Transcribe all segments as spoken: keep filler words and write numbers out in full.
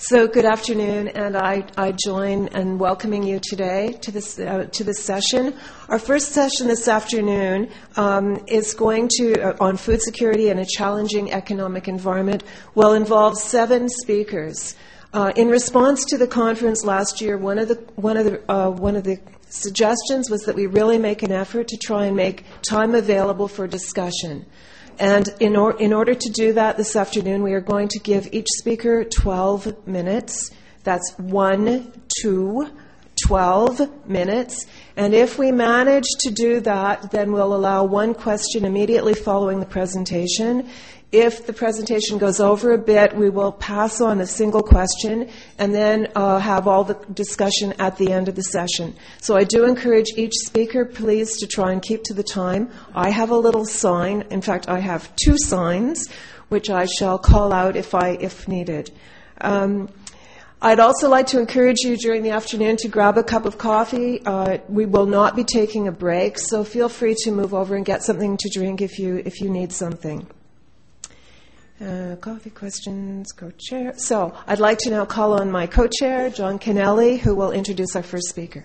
So good afternoon, and I, I join in welcoming you today to this uh, to this session. Our first session this afternoon um, is going to uh, on food security in a challenging economic environment. Will involve seven speakers. Uh, in response to the conference last year, one of the one of the uh, one of the suggestions was that we really make an effort to try and make time available for discussion. And in, or, in order to do that this afternoon, we are going to give each speaker twelve minutes. That's one, two, twelve minutes. And if we manage to do that, then we'll allow one question immediately following the presentation. If the presentation goes over a bit, we will pass on a single question and then uh, have all the discussion at the end of the session. So I do encourage each speaker, please, to try and keep to the time. I have a little sign. In fact, I have two signs, which I shall call out if I if needed. Um, I'd also like to encourage you during the afternoon to grab a cup of coffee. Uh, we will not be taking a break, so feel free to move over and get something to drink if you if you need something. Uh, coffee questions, co-chair. So I'd like to now call on my co-chair, John Kennelly, who will introduce our first speaker.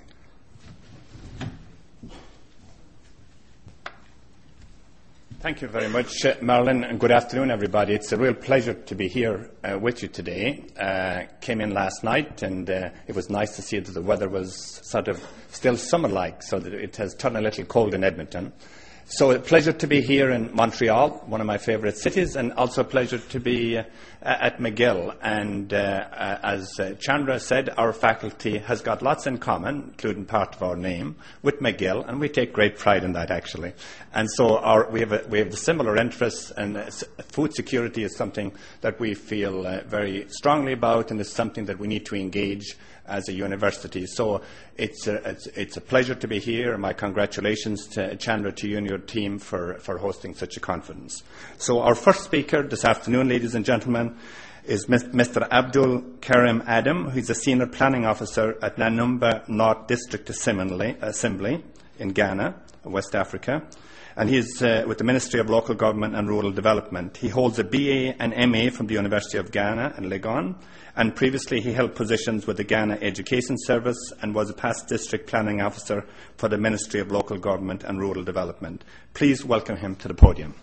Thank you very much, uh, Marilyn, and good afternoon, everybody. It's a real pleasure to be here uh, with you today. Uh, came in last night, and uh, it was nice to see that the weather was sort of still summer-like, so that it has turned a little cold in Edmonton. So a pleasure to be here in Montreal, one of my favourite cities, and also a pleasure to be uh, at McGill. And uh, uh, as uh, Chandra said, our faculty has got lots in common, including part of our name, with McGill, and we take great pride in that, actually. And so our, we have a, we have the similar interests, and uh, food security is something that we feel uh, very strongly about, and is something that we need to engage as a university. So it's a, it's, it's a pleasure to be here. My congratulations to Chandra, to you and your team for, for hosting such a conference. So our first speaker this afternoon, ladies and gentlemen, is Mister Abdul Karim Adam, who is a Senior Planning Officer at Nanumba North District Assembly, Assembly in Ghana, West Africa. And he is uh, with the Ministry of Local Government and Rural Development. He holds a B A and M A from the University of Ghana in Legon, and previously he held positions with the Ghana Education Service and was a past District Planning Officer for the Ministry of Local Government and Rural Development. Please welcome him to the podium.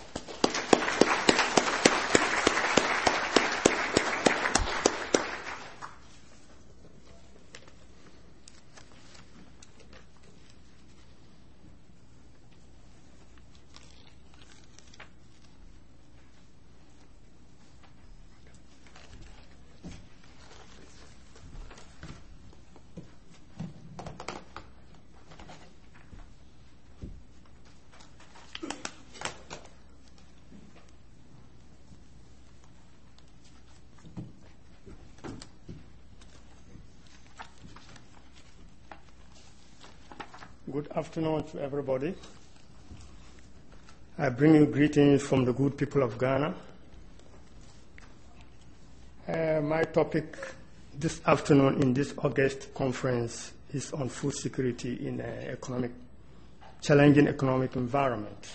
Good afternoon to everybody. I bring you greetings from the good people of Ghana. Uh, my topic this afternoon in this August conference is on food security in an economic, challenging economic environment.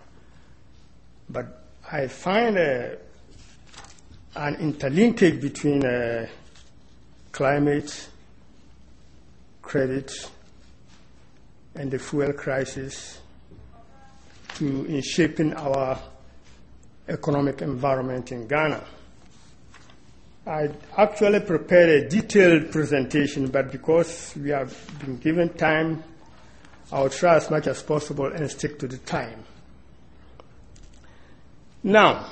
But I find uh, an interlinkage between uh, climate, credit, and the fuel crisis to in shaping our economic environment in Ghana. I actually prepared a detailed presentation, but because we have been given time, I'll try as much as possible and stick to the time. Now,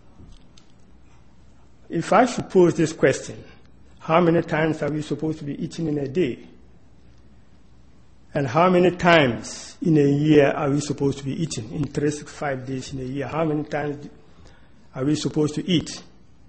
if I should pose this question, how many times are we supposed to be eating in a day? And how many times in a year are we supposed to be eating? In three hundred sixty-five days in a year, how many times are we supposed to eat?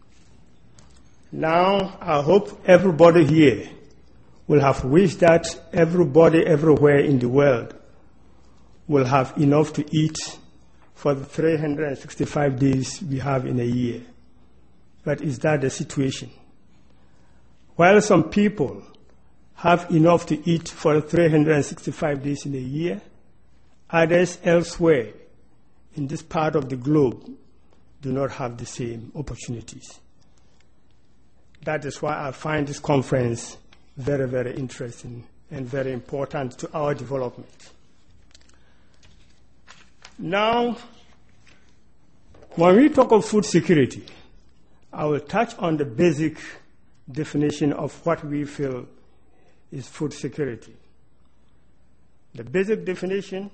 Now, I hope everybody here will have wished that everybody everywhere in the world will have enough to eat for the three hundred sixty-five days we have in a year. But is that the situation? While some people have enough to eat for three hundred sixty-five days in a year, others elsewhere in this part of the globe do not have the same opportunities. That is why I find this conference very, very interesting and very important to our development. Now, when we talk of food security, I will touch on the basic definition of what we feel is food security. The basic definition: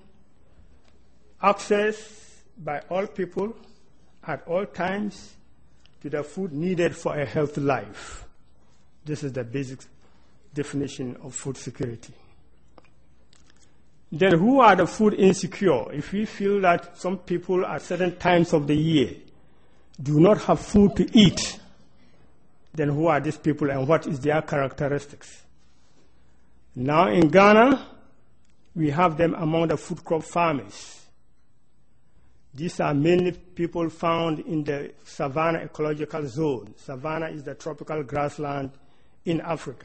access by all people at all times to the food needed for a healthy life. This is the basic definition of food security. Then who are the food insecure? If we feel that some people at certain times of the year do not have food to eat, then who are these people and what is their characteristics? Now in Ghana, we have them among the food crop farmers. These are mainly people found in the Savannah ecological zone. Savannah is the tropical grassland in Africa.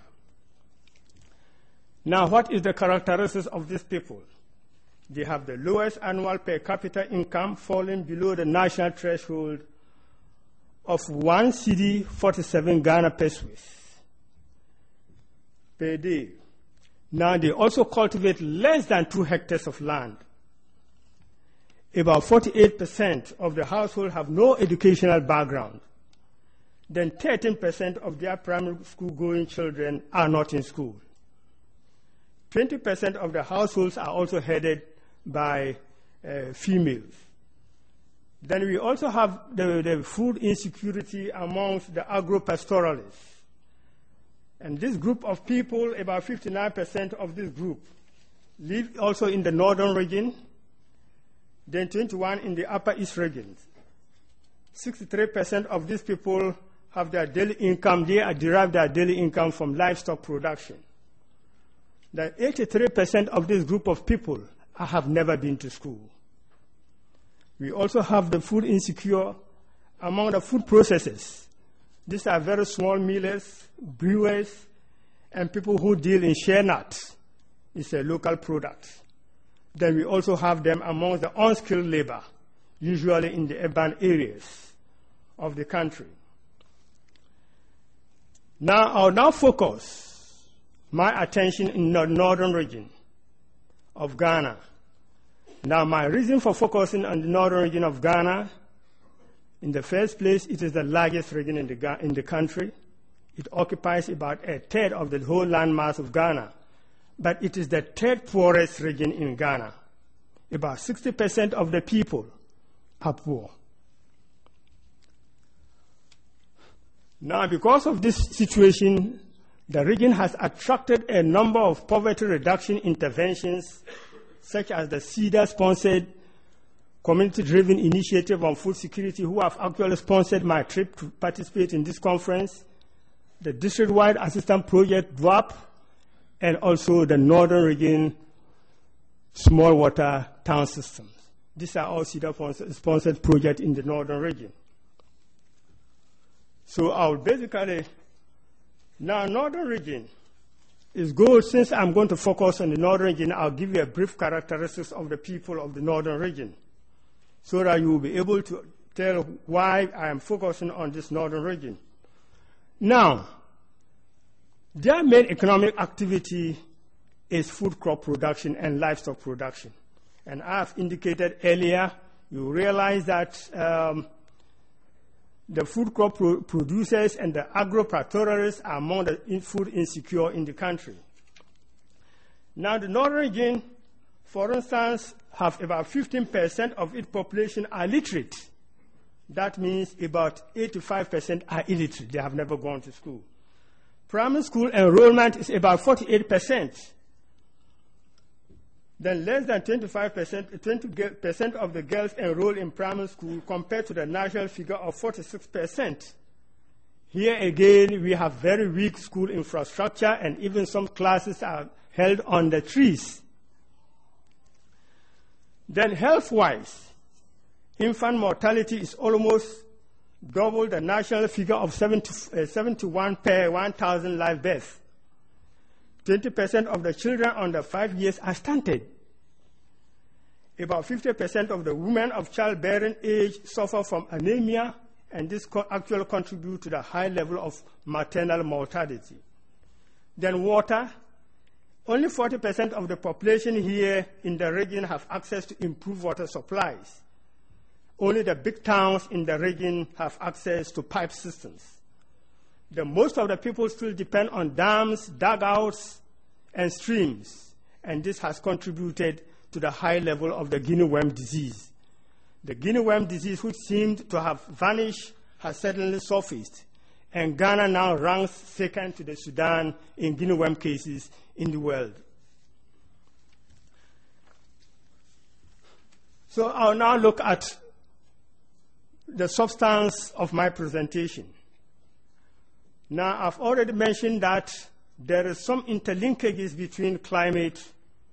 Now, what is the characteristics of these people? They have the lowest annual per capita income, falling below the national threshold of one cedi forty-seven Ghana pesos per day. Now, they also cultivate less than two hectares of land. About forty-eight percent of the household have no educational background. Then thirteen percent of their primary school-going children are not in school. twenty percent of the households are also headed by uh, females. Then we also have the, the food insecurity amongst the agro-pastoralists. And this group of people, about fifty-nine percent of this group, live also in the northern region, then twenty-one in the upper east regions. sixty-three percent of these people have their daily income, they are derive their daily income from livestock production. Then eighty-three percent of this group of people have never been to school. We also have the food insecure among the food processors. These are very small millers, brewers, and people who deal in shea nuts. It's a local product. Then we also have them among the unskilled labor, usually in the urban areas of the country. Now, I'll now focus my attention in the northern region of Ghana. Now, my reason for focusing on the northern region of Ghana, in the first place, it is the largest region in the, in the country. It occupies about a third of the whole landmass of Ghana. But it is the third poorest region in Ghana. About sixty percent of the people are poor. Now, because of this situation, the region has attracted a number of poverty reduction interventions, such as the CEDA-sponsored community-driven initiative on food security, who have actually sponsored my trip to participate in this conference, the district-wide assistance project, D W A P, and also the Northern Region Small Water Town Systems. These are all CEDA-sponsored projects in the Northern Region. So I'll basically, now Northern Region is good. Since I'm going to focus on the Northern Region, I'll give you a brief characteristics of the people of the Northern Region, so that you will be able to tell why I am focusing on this Northern Region. Now, their main economic activity is food crop production and livestock production. And I've indicated earlier, you realize that um, the food crop pro producers and the agro-pastoralists are among the in food insecure in the country. Now, the Northern Region, for instance, have about fifteen percent of its population are literate. That means about eighty-five percent are illiterate. They have never gone to school. Primary school enrollment is about forty-eight percent. Then less than twenty-five percent, twenty percent of the girls enroll in primary school compared to the national figure of forty-six percent. Here again, we have very weak school infrastructure, and even some classes are held on the trees. Then health-wise, infant mortality is almost double the national figure of seventy, uh, seventy-one per one thousand live births. twenty percent of the children under five years are stunted. About fifty percent of the women of childbearing age suffer from anemia, and this co- actually contributes to the high level of maternal mortality. Then water. Only forty percent of the population here in the region have access to improved water supplies. Only the big towns in the region have access to pipe systems. The most of the people still depend on dams, dugouts, and streams, and this has contributed to the high level of the guinea worm disease. The guinea worm disease, which seemed to have vanished, has suddenly surfaced, and Ghana now ranks second to the Sudan in guinea worm cases in the world. So I'll now look at the substance of my presentation. Now, I've already mentioned that there is some interlinkages between climate,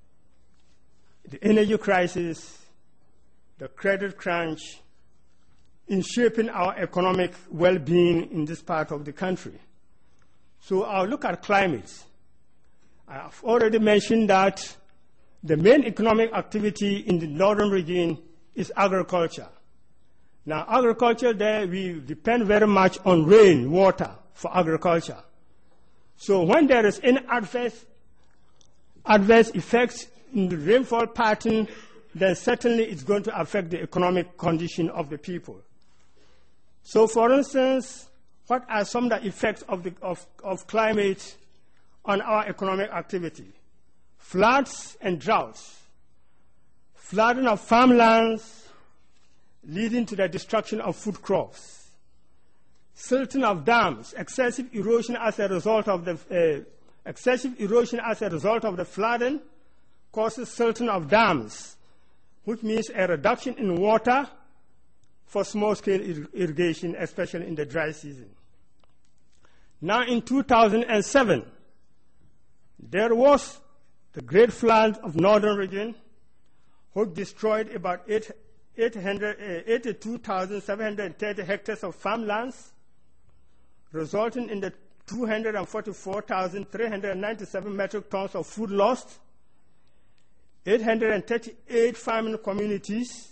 the energy crisis, the credit crunch, in shaping our economic well-being in this part of the country. So I'll look at climate. I've already mentioned that the main economic activity in the northern region is agriculture. Now, agriculture there, we depend very much on rain, water for agriculture. So when there is any adverse, adverse effects in the rainfall pattern, then certainly it's going to affect the economic condition of the people. So, for instance, what are some of the effects of, the, of, of climate on our economic activity? Floods and droughts. Flooding of farmlands leading to the destruction of food crops. Silting of dams, excessive erosion as a result of the uh, excessive erosion as a result of the flooding causes silting of dams, which means a reduction in water for small-scale ir- irrigation, especially in the dry season. Now, in two thousand seven, there was the Great Flood of Northern Region, which destroyed about eighty-two thousand seven hundred thirty hectares of farmlands, resulting in the two hundred forty-four thousand three hundred ninety-seven metric tons of food lost, eight hundred thirty-eight farming communities,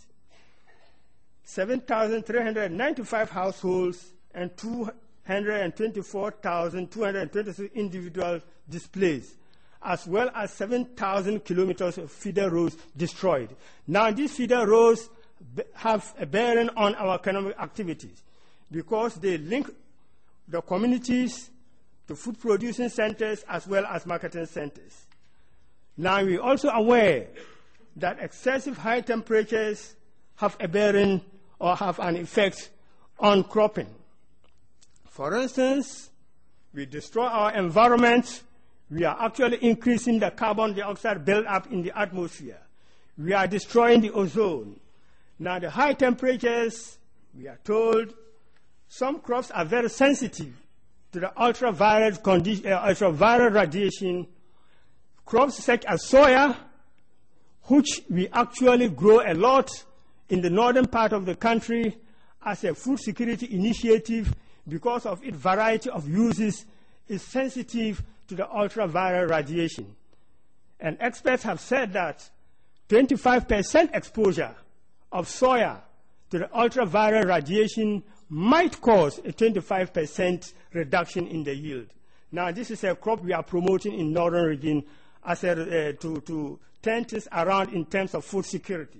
seven thousand three hundred ninety-five households, and two hundred twenty-four thousand two hundred twenty-six individuals displaced, as well as seven thousand kilometers of feeder roads destroyed. Now, these feeder roads have a bearing on our economic activities because they link the communities to food producing centers as well as marketing centers. Now, we're also aware that excessive high temperatures have a bearing or have an effect on cropping. For instance, we destroy our environment, we are actually increasing the carbon dioxide buildup in the atmosphere. We are destroying the ozone. Now, the high temperatures, we are told, some crops are very sensitive to the ultraviolet, condi- uh, ultraviolet radiation. Crops such as soya, which we actually grow a lot in the northern part of the country as a food security initiative because of its variety of uses, is sensitive to the ultraviolet radiation. And experts have said that twenty-five percent exposure of soya to the ultraviolet radiation might cause a twenty-five percent reduction in the yield. Now, this is a crop we are promoting in northern region as a, uh, to, to turn things around in terms of food security.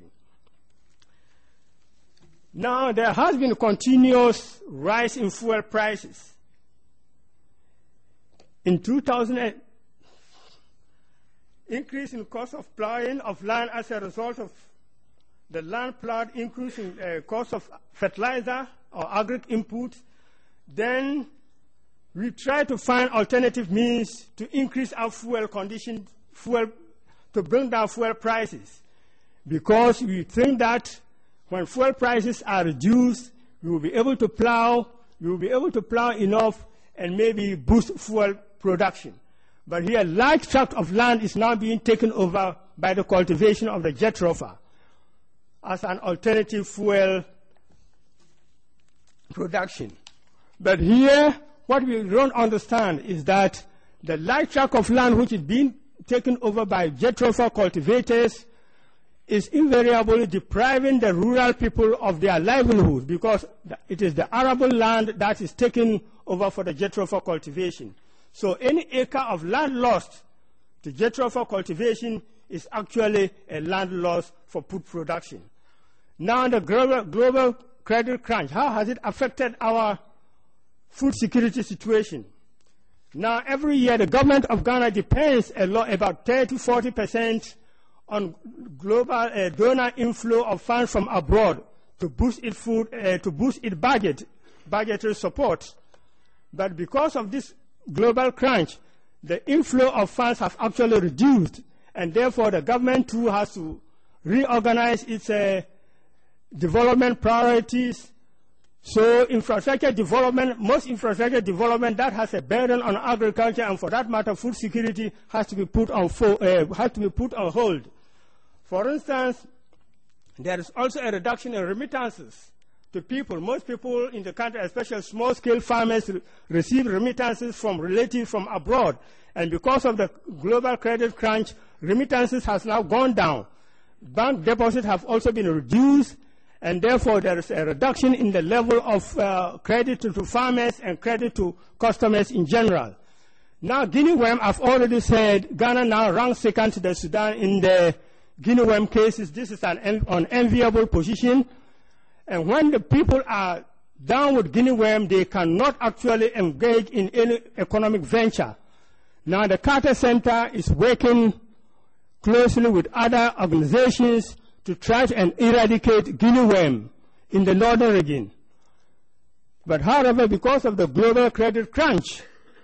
Now, there has been a continuous rise in fuel prices. In two thousand, increase in cost of plowing of land as a result of the land plowed, increase in uh, cost of fertilizer or agri inputs. Then we try to find alternative means to increase our fuel condition, fuel, to bring down fuel prices, because we think that when fuel prices are reduced, we will be able to plow, we will be able to plow enough and maybe boost fuel production. But here, large tract of land is now being taken over by the cultivation of the jatropha as an alternative fuel production. But here, what we don't understand is that the large tract of land which is being taken over by jatropha cultivators is invariably depriving the rural people of their livelihood, because it is the arable land that is taken over for the jatropha cultivation. So any acre of land lost to jatropha cultivation is actually a land loss for food production. Now the global, global credit crunch, how has it affected our food security situation? Now every year the government of Ghana depends a lot, about thirty to forty percent on global uh, donor inflow of funds from abroad to boost its food, uh, to boost its budget, budgetary support. But because of this global crunch, the inflow of funds have actually reduced, and therefore the government too has to reorganize its uh, development priorities. So infrastructure development, most infrastructure development that has a burden on agriculture, and for that matter food security, has to be put on, fo uh, has to be put on hold. For instance, there is also a reduction in remittances to people. Most people in the country, especially small-scale farmers, re receive remittances from relatives from abroad. And because of the global credit crunch, remittances has now gone down. Bank deposits have also been reduced, and therefore there is a reduction in the level of uh, credit to, to farmers and credit to customers in general. Now, Guinea worm, I've already said, Ghana now ranks second to the Sudan in the Guinea worm cases. This is an en unenviable position. And when the people are down with Guinea worm, they cannot actually engage in any economic venture. Now, the Carter Center is working closely with other organizations to try and eradicate Guinea worm in the northern region. But however, because of the global credit crunch,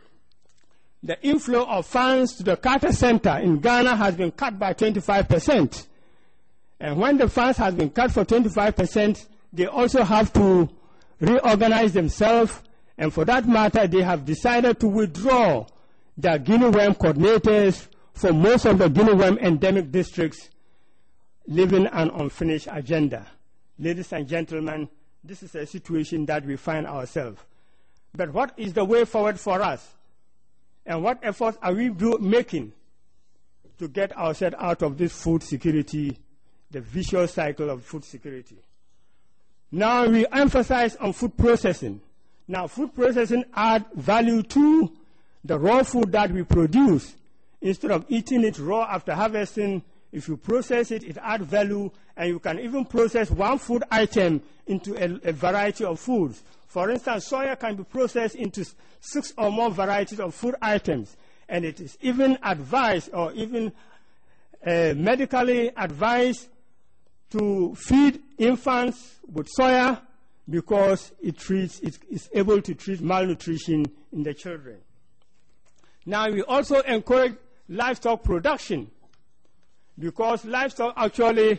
the inflow of funds to the Carter Center in Ghana has been cut by twenty-five percent. And when the funds has been cut for twenty-five percent, they also have to reorganize themselves. And for that matter, they have decided to withdraw their Guinea worm coordinators for most of the Guinea worm endemic districts, leaving an unfinished agenda. Ladies and gentlemen, this is a situation that we find ourselves. But what is the way forward for us? And what efforts are we do, making to get ourselves out of this food security, the vicious cycle of food security? Now we emphasize on food processing. Now food processing adds value to the raw food that we produce. Instead of eating it raw after harvesting, if you process it, it adds value, and you can even process one food item into a, a variety of foods. For instance, soya can be processed into six or more varieties of food items, and it is even advised or even uh, medically advised to feed infants with soya because it treats, it is able to treat malnutrition in the children. Now we also encourage livestock production, because livestock actually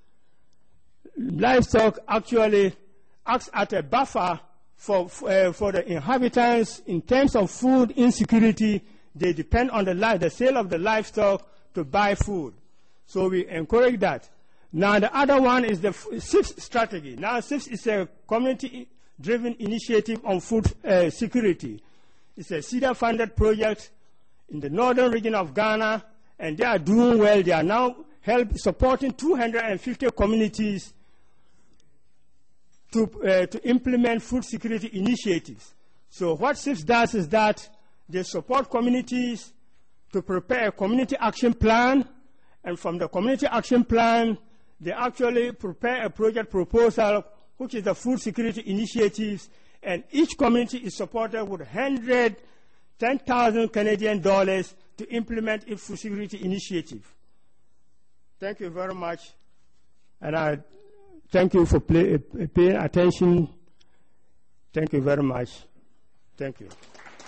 livestock actually acts as a buffer for uh, for the inhabitants in terms of food insecurity. They depend on the li the sale of the livestock to buy food, so we encourage that. Now the other one is the SIFS strategy. Now SIFS is a community-driven initiative on food uh, security. It's a CEDA-funded project in the northern region of Ghana, and they are doing well. They are now help supporting two hundred fifty communities to, uh, to implement food security initiatives. So what SIFS does is that they support communities to prepare a community action plan, and from the community action plan, they actually prepare a project proposal, which is the food security initiatives, and each community is supported with one hundred ten thousand Canadian dollars to implement its food security initiative. Thank you very much, and I thank you for play, uh, paying attention. Thank you very much. Thank you.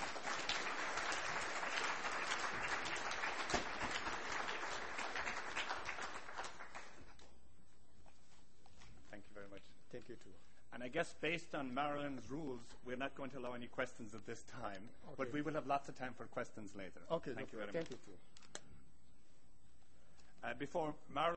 Thank you very much. Thank you too. And I guess based on Marilyn's rules, we're not going to allow any questions at this time, Okay. but we will have lots of time for questions later. Okay. Thank you very Thank much. you too. Uh, before Marilyn